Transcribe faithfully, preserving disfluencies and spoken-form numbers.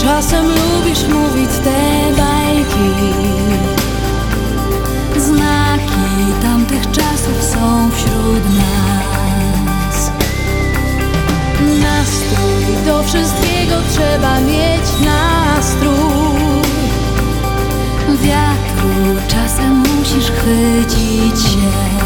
Czasem lubisz mówić te bajki. Znaki tamtych czasów są wśród nas. Nastrój, do wszystkiego trzeba mieć nastrój. Wiatru czasem musisz chwycić się.